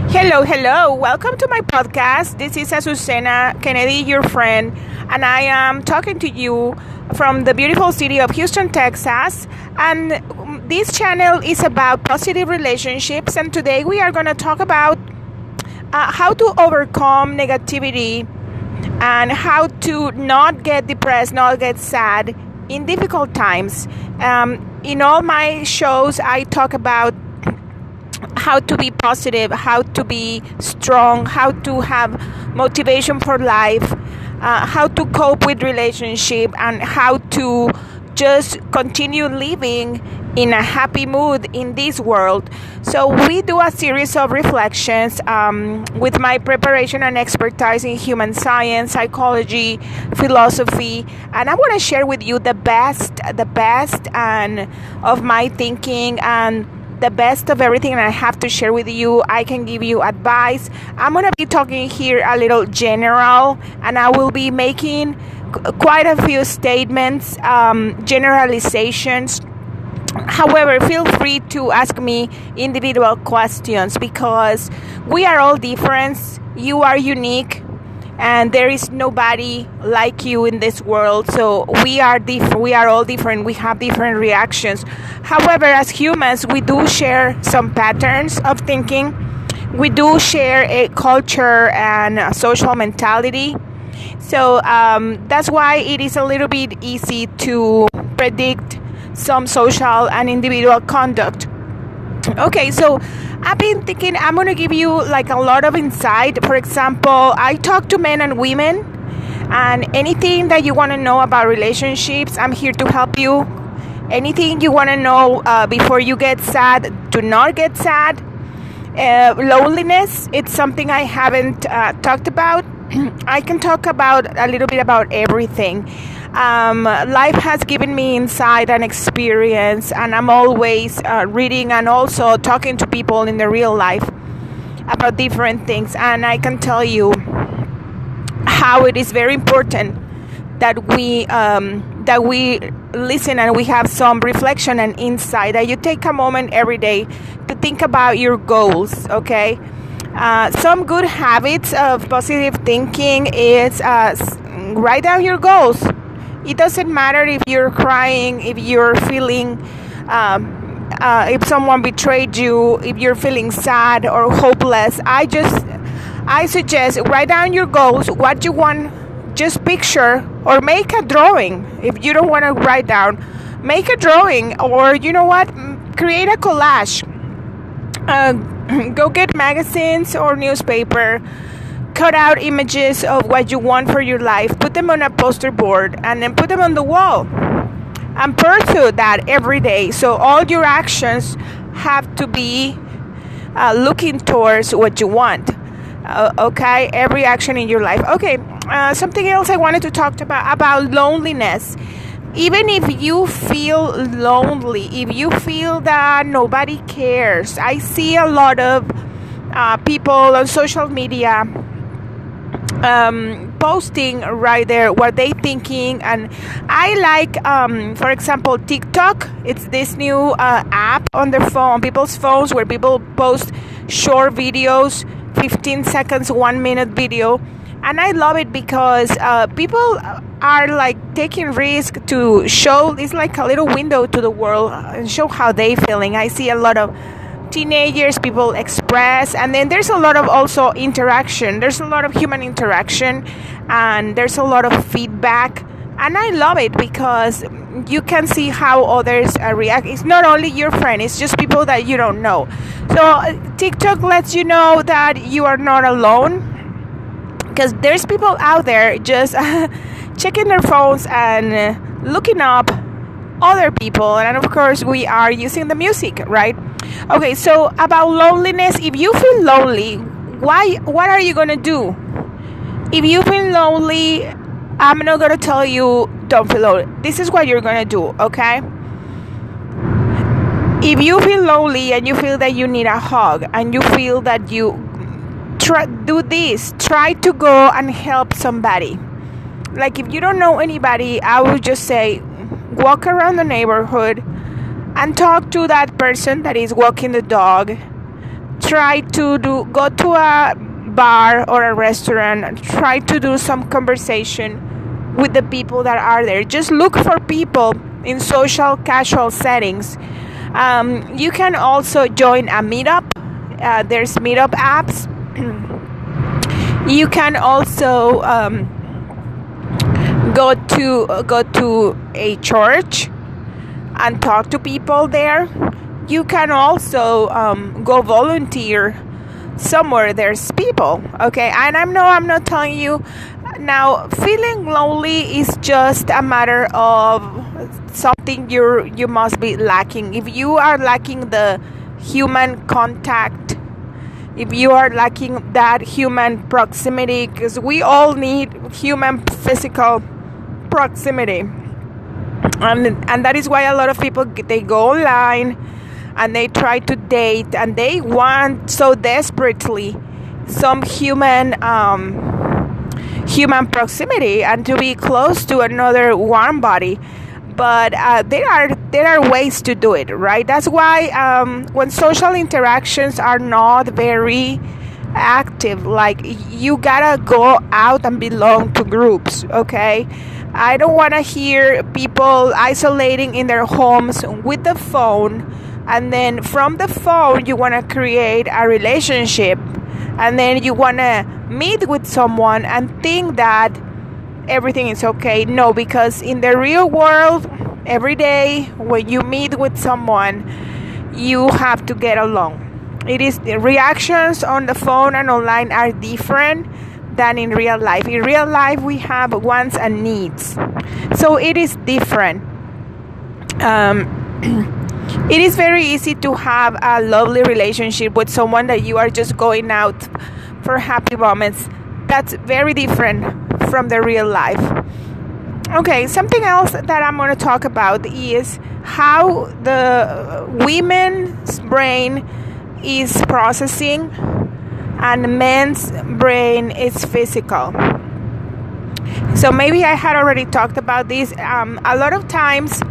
Hello, hello. Welcome to my podcast. This is Azucena Kennedy, your friend, and I am talking to you from the beautiful city of Houston, Texas. And this channel is about positive relationships. And today we are going to talk about how to overcome negativity and how to not get depressed, not get sad in difficult times. In all my shows, I talk about how to be positive, how to be strong, how to have motivation for life, how to cope with relationship, and how to just continue living in a happy mood in this world. So we do a series of reflections with my preparation and expertise in human science, psychology, philosophy, and I want to share with you the best and of my thinking and the best of everything I have to share with you. I can give you advice. I'm going to be talking here a little general, and I will be making quite a few statements, generalizations. However, feel free to ask me individual questions because we are all different. You are unique, and there is nobody like you in this world. So we are different. We are all different. We have different reactions. However, as humans, we do share some patterns of thinking. We do share a culture and a social mentality. So that's why it is a little bit easy to predict some social and individual conduct. Okay, so I've been thinking I'm going to give you like a lot of insight. For example, I talk to men and women, and anything that you want to know about relationships, I'm here to help you. Anything you want to know before you get sad, do not get sad. Loneliness, it's something I haven't talked about. I can talk about a little bit about everything. Life has given me insight and experience, and I'm always reading and also talking to people in the real life about different things, and I can tell you how it is very important that we listen and we have some reflection and insight, that you take a moment every day to think about your goals. Okay, some good habits of positive thinking is write down your goals. It doesn't matter if you're crying, if you're feeling, if someone betrayed you, if you're feeling sad or hopeless. I suggest write down your goals, what you want. Just picture or make a drawing. If you don't want to write down, make a drawing, or you know what? Create a collage. Go get magazines or newspaper. Cut out images of what you want for your life, put them on a poster board, and then put them on the wall. And pursue that every day. So all your actions have to be looking towards what you want. Okay, every action in your life. Okay, something else I wanted to talk about loneliness. Even if you feel lonely, if you feel that nobody cares, I see a lot of people on social media posting right there what they thinking, and I like for example TikTok. It's this new app on their phone, people's phones, where people post short videos, 15 seconds, 1 minute video, and I love it because people are like taking risk to show. It's like a little window to the world and show how they feeling. I see a lot of teenagers, people express, and then there's a lot of also interaction. There's a lot of human interaction, and there's a lot of feedback, and I love it because you can see how others react. It's not only your friend, it's just people that you don't know. So TikTok lets you know that you are not alone, because there's people out there just checking their phones and looking up other people, and of course we are using the music, right? Okay, so about loneliness, if you feel lonely, what are you gonna do? If you feel lonely, I'm not gonna tell you don't feel lonely. This is what you're gonna do, okay? If you feel lonely and you feel that you need a hug, and you feel that you try to go and help somebody. Like if you don't know anybody, I would just say walk around the neighborhood and talk to that person that is walking the dog. try to go to a bar or a restaurant, try to do some conversation with the people that are there. Just look for people in social casual settings. You can also join a meetup. There's meetup apps. You can also go to a church and talk to people there. You can also go volunteer somewhere there's people. Okay, and I'm not telling you now. Feeling lonely is just a matter of something you must be lacking. If you are lacking the human contact, if you are lacking that human proximity, because we all need human physical proximity, and that is why a lot of people, they go online and they try to date, and they want so desperately some human proximity and to be close to another warm body. But there are ways to do it, right? That's why when social interactions are not very active, like, you gotta go out and belong to groups. Okay, I don't want to hear people isolating in their homes with the phone, and then from the phone you want to create a relationship, and then you want to meet with someone and think that everything is okay. No, because in the real world, every day when you meet with someone, you have to get along. The reactions on the phone and online are different than in real life. In real life, we have wants and needs, so it is different. It is very easy to have a lovely relationship with someone that you are just going out for happy moments. That's very different from the real life. Okay, something else that I'm going to talk about is how the women's brain is processing and men's brain is physical. So maybe I had already talked about this. A lot of times,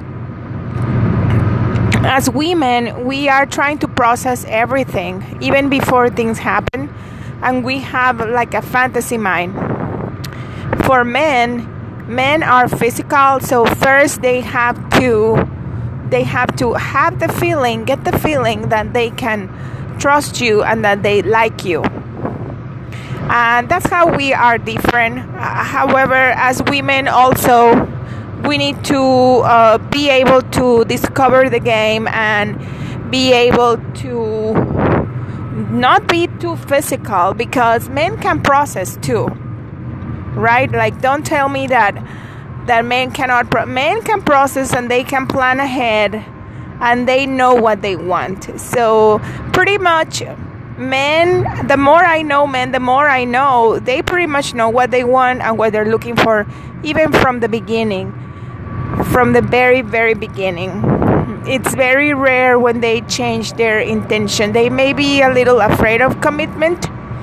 as women, we are trying to process everything even before things happen, and we have like a fantasy mind. For men are physical, so first they have to have the feeling, get the feeling that they can trust you and that they like you. And that's how we are different. However, as women also, we need to be able to discover the game and be able to not be too physical, because men can process too, right? Like, don't tell me that men cannot. Men can process and they can plan ahead and they know what they want. So pretty much, men, the more I know men, the more I know they pretty much know what they want and what they're looking for, even from the beginning. From the very, very beginning. It's very rare when they change their intention. They may be a little afraid of commitment,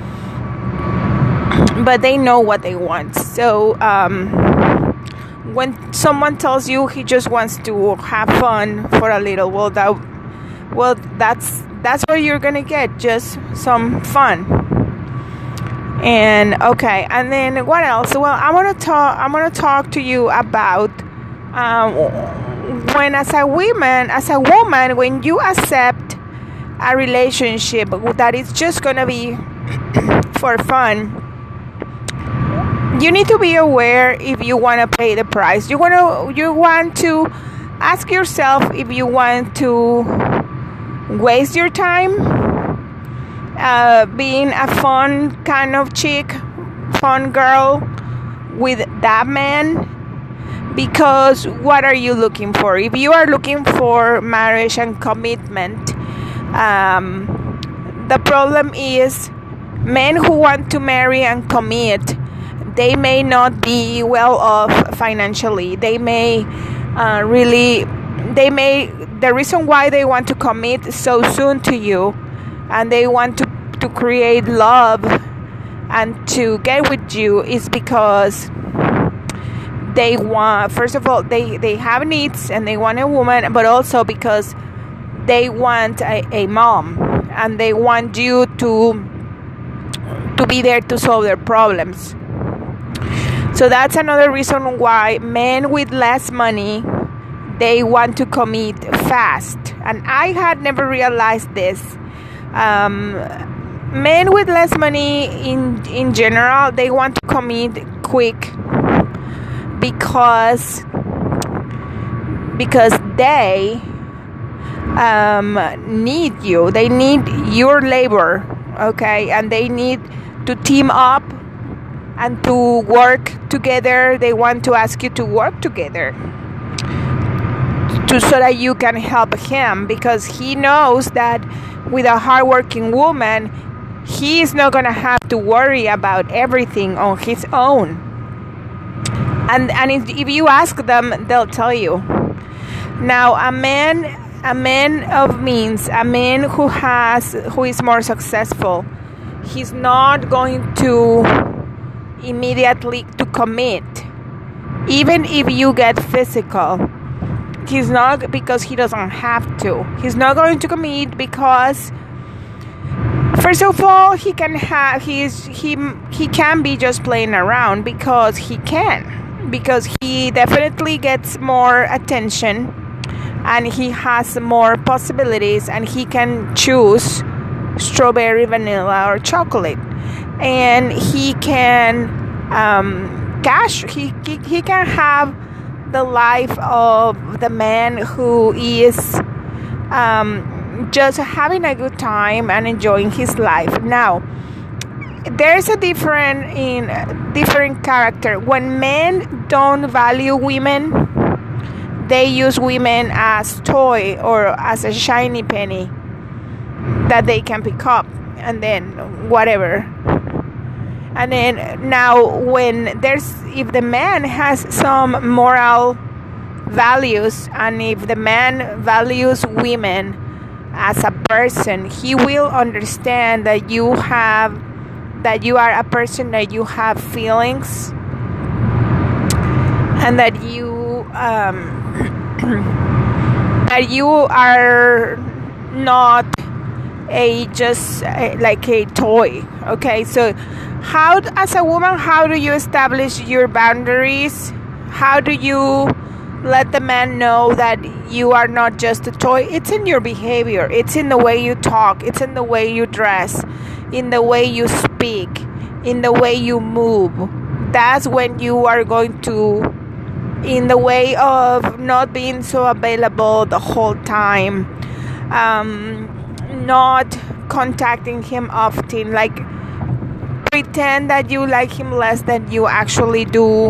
but they know what they want. So when someone tells you he just wants to have fun for a little, that's what you're gonna get, just some fun. And okay, and then what else? Well, I'm gonna talk to you about when as a woman, when you accept a relationship that is just gonna be for fun, you need to be aware if you want to pay the price. You want to ask yourself if you want to waste your time being a fun kind of chick, fun girl with that man. Because what are you looking for? If you are looking for marriage and commitment, the problem is men who want to marry and commit, they may not be well off financially. The reason why they want to commit so soon to you and they want to create love and to get with you is because they want, first of all, they have needs and they want a woman, but also because they want a mom. and they want you to be there to solve their problems. So that's another reason why men with less money, they want to commit fast. And I had never realized this. Men with less money in general, they want to commit quick because they need you. They need your labor, okay? And they need to team up and to work together. They want to ask you to work together so that you can help him, because he knows that with a hardworking woman, he is not going to have to worry about everything on his own. And if you ask them, they'll tell you. Now, a man of means, a man who is more successful, he's not going to immediately to commit, even if you get physical. He's not, because he doesn't have to. He's not going to commit because, first of all, he can be just playing around because he can, because he definitely gets more attention and he has more possibilities, and he can choose strawberry, vanilla, or chocolate, and he can he can have the life of the man who is just having a good time and enjoying his life. Now, there's a different character. When men don't value women, they use women as toy or as a shiny penny that they can pick up and then whatever. And then now if the man has some moral values, and if the man values women as a person, he will understand that you are a person, that you have feelings, and that you are not like a toy. Okay, so as a woman, how do you establish your boundaries? How do you let the man know that you are not just a toy? It's in your behavior. It's in the way you talk. It's in the way you dress, in the way you speak, in the way you move. That's when you are going to, in the way of not being so available the whole time, not contacting him often, like pretend that you like him less than you actually do.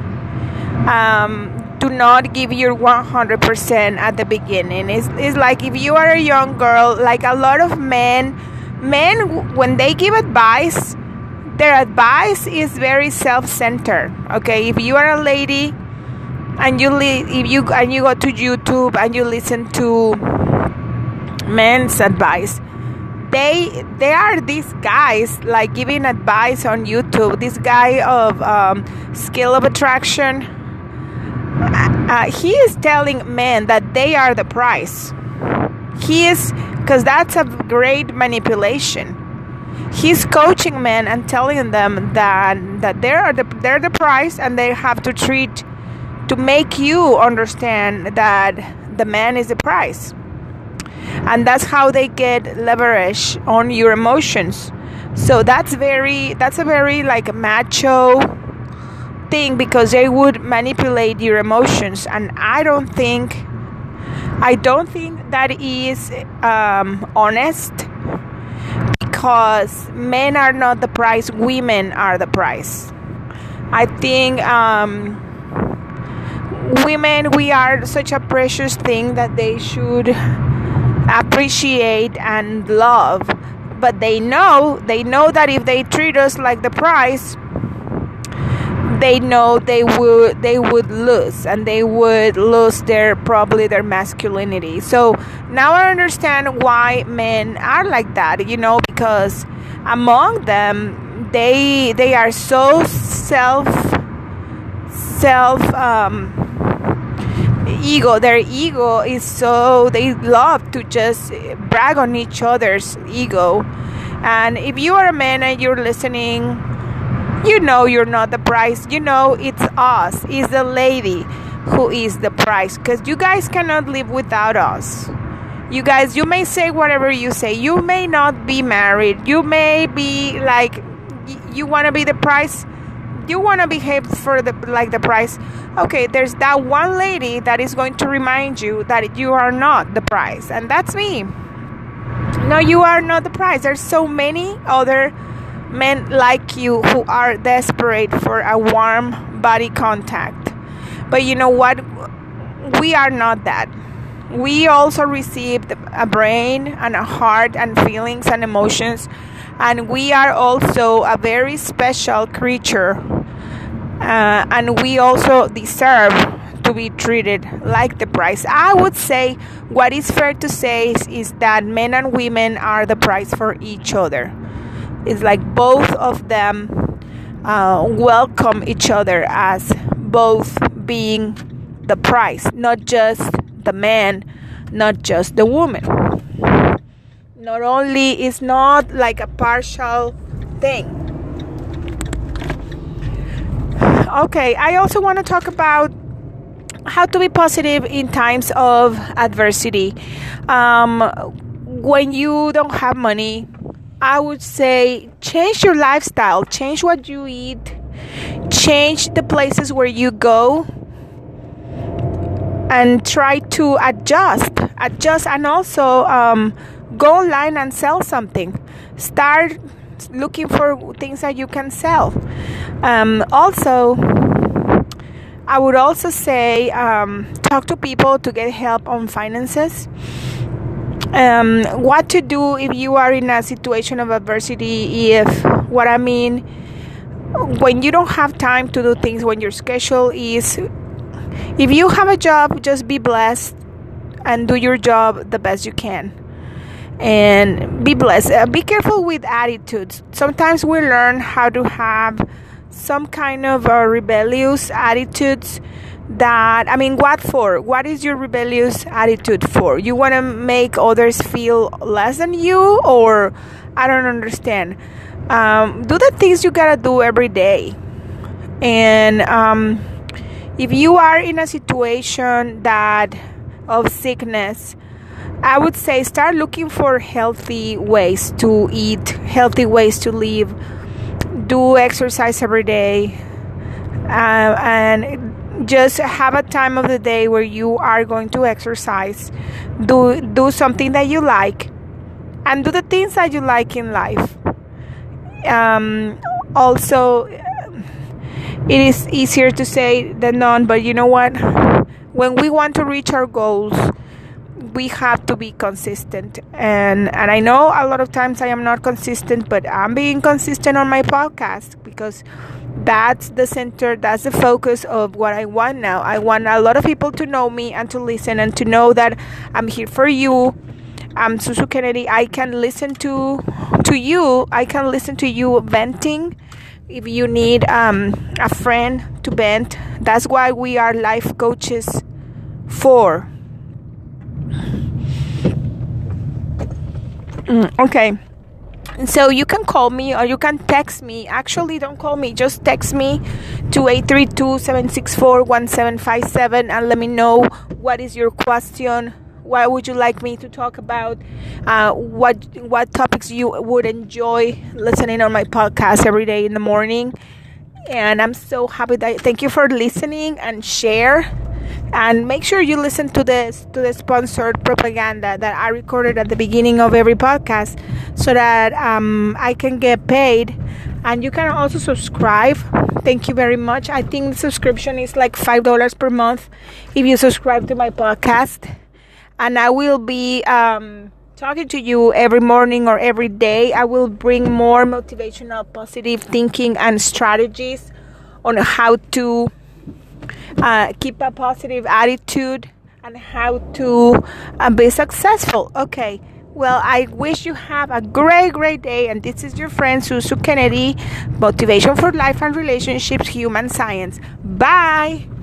Do not give your 100% at the beginning. It's like if you are a young girl, like a lot of men, when they give advice, their advice is very self-centered. Okay, if you are a lady and you go to YouTube and you listen to men's advice, they are these guys like giving advice on YouTube. This guy of Skill of Attraction, he is telling men that they are the price. Because that's a great manipulation. He's coaching men and telling them that they're the price, and they have to make you understand that the man is the price. And that's how they get leverage on your emotions. So that's a very like macho thing, because they would manipulate your emotions, and I don't think that is honest, because men are not the price, women are the price. I think women, we are such a precious thing that they should appreciate and love, but they know that if they treat us like the price, they know they would lose, and they would lose their masculinity. So now I understand why men are like that, because among them they are so self ego. Their ego is so, they love to just brag on each other's ego. And if you are a man and you're listening, you know you're not the price. You know it's us, it's the lady who is the price, because you guys cannot live without us. You guys, you may say whatever you say, you may not be married, you may be like, you want to be the price, you want to behave for the like the price. Okay, there's that one lady that is going to remind you that you are not the price, and that's me. No, you are not the price. There's so many other men like you who are desperate for a warm body contact. But you know what? We are not that. We also received a brain and a heart and feelings and emotions, and we are also a very special creature, and we also deserve to be treated like the price. I would say what is fair to say is that men and women are the price for each other. It's like both of them welcome each other as both being the price, not just the man, not just the woman. Not only, it's not like a partial thing. Okay, I also want to talk about how to be positive in times of adversity. When you don't have money, I would say change your lifestyle, change what you eat, change the places where you go, and try to adjust, and also go online and sell something. Start looking for things that you can sell. Also, I would also say talk to people to get help on finances. What to do if you are in a situation of adversity, what I mean, when you don't have time to do things, when your schedule is, if you have a job, just be blessed and do your job the best you can. And be blessed. Be careful with attitudes. Sometimes we learn how to have some kind of rebellious attitudes that, I mean, what for? What is your rebellious attitude for? You want to make others feel less than you? Or, I don't understand. Do the things you gotta do every day. And if you are in a situation that of sickness, I would say start looking for healthy ways to eat, healthy ways to live. Do exercise every day, and just have a time of the day where you are going to exercise. Do something that you like, and do the things that you like in life. Also, it is easier to say than done, but you know what? When we want to reach our goals, we have to be consistent. And I know a lot of times I am not consistent, but I'm being consistent on my podcast because that's the center, that's the focus of what I want now. I want a lot of people to know me and to listen and to know that I'm here for you. I'm Susu Kennedy. I can listen to you. I can listen to you venting. If you need a friend to vent, that's why we are life coaches for. Okay, so you can call me or you can text me. Actually, don't call me, just text me to 832-764-1757 and let me know what is your question. What would you like me to talk about? What topics you would enjoy listening on my podcast every day in the morning. And I'm so happy that, thank you for listening and share. And make sure you listen to the sponsored propaganda that I recorded at the beginning of every podcast so that I can get paid. And you can also subscribe. Thank you very much. I think the subscription is like $5 per month if you subscribe to my podcast. And I will be talking to you every morning or every day. I will bring more motivational, positive thinking and strategies on how to keep a positive attitude and how to be successful. Okay, well, I wish you have a great day. And this is your friend Susu Kennedy, Motivation for Life and Relationships, Human Science. Bye.